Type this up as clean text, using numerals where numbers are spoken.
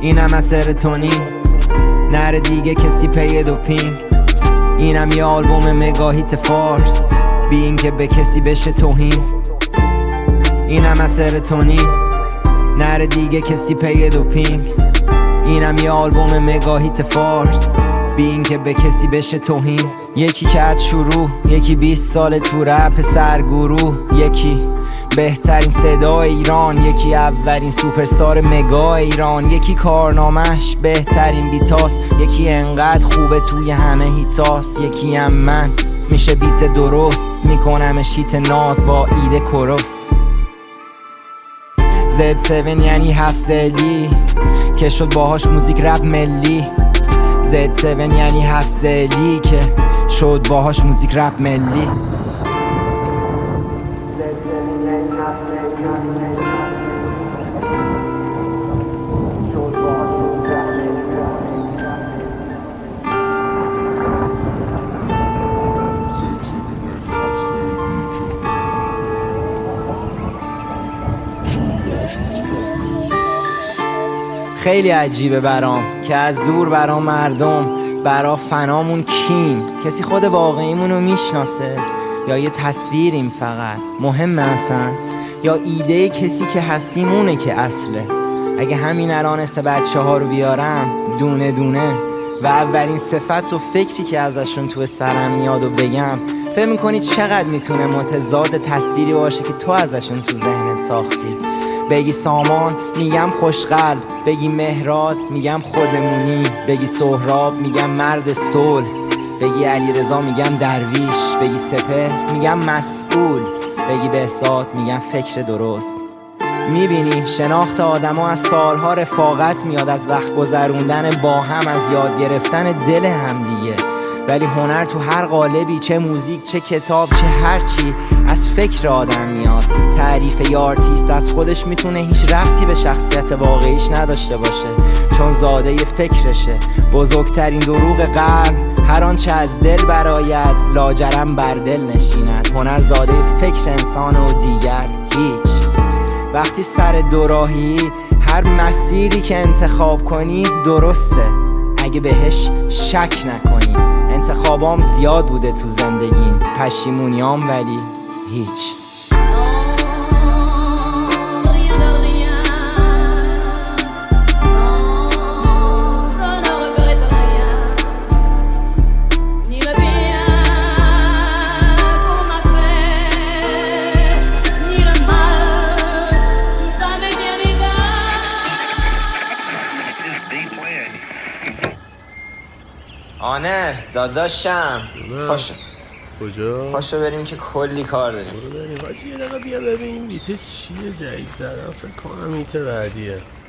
اینم از سرتونین، نره دیگه کسی پی دوپینگ. اینم یه آلبوم مگاهیت فارس، بی این که به کسی بشه توهین. اینم از سرتونین، نره دیگه کسی پی دوپینگ. اینم یه آلبوم مگاهیت فارس، بی این که به کسی بشه توهین. یکی کرد شروع، یکی 20 سال تو رپ سرگروه، یکی بهترین صدا ایران، یکی اولین سوپرستار مگا ایران، یکی کارنامهش بهترین بیتاس، یکی انقدر خوبه توی همه هیتاس، یکی هم من میشه بیت درست میکنم شیت ناز با ایده کروس. Z7 یعنی 7 سلی که شد باهاش موزیک رپ ملی. Z7 یعنی 7 سلی که شد باهاش موزیک رپ ملی. خیلی عجیبه برام که از دور برام مردم برا فنامون کیم. کسی خود واقعیمونو میشناسه یا یه تصویریم فقط مهمه اصلا، یا ایده کسی که هستیم اونه که اصله. اگه همین الان است بچه ها رو بیارم دونه دونه و اولین صفت و فکری که ازشون تو سرم میاد و بگم، فکر میکنی چقدر میتونه متضاد تصویری باشه که تو ازشون تو ذهنت ساختی؟ بگی سامان میگم خوشقلب، بگی مهراد میگم خودمونی، بگی سهراب میگم مرد صلح، بگی علیرضا میگم درویش، بگی سپهر میگم مسئول، بگی بهزاد میگم فکر درست. میبینی شناخت آدما از سالها رفاقت میاد، از وقت گذروندن با هم، از یاد گرفتن دل هم دیگه. ولی هنر تو هر قالبی، چه موزیک چه کتاب چه هرچی، از فکر آدم میاد. تعریف یه آرتیست از خودش میتونه هیچ ربطی به شخصیت واقعیش نداشته باشه، چون زاده ی فکرشه. بزرگترین دروغ قرن، هر آنچه از دل برآید لاجرم بر دل نشیند. هنر زاده فکر انسان و دیگر هیچ. وقتی سر دوراهی، هر مسیری که انتخاب کنی درسته اگه بهش شک نکنی. انتخابام زیاد بوده تو زندگیم، پشیمونیام ولی هیچ. آنر داداشم پاشو. کجا؟ پاشو بریم که کلی کار داریم. برو بریم حاجی، یه دقیقه بیا ببین بیت چیه جدید زدم، فکر کنم بیت بعدیه.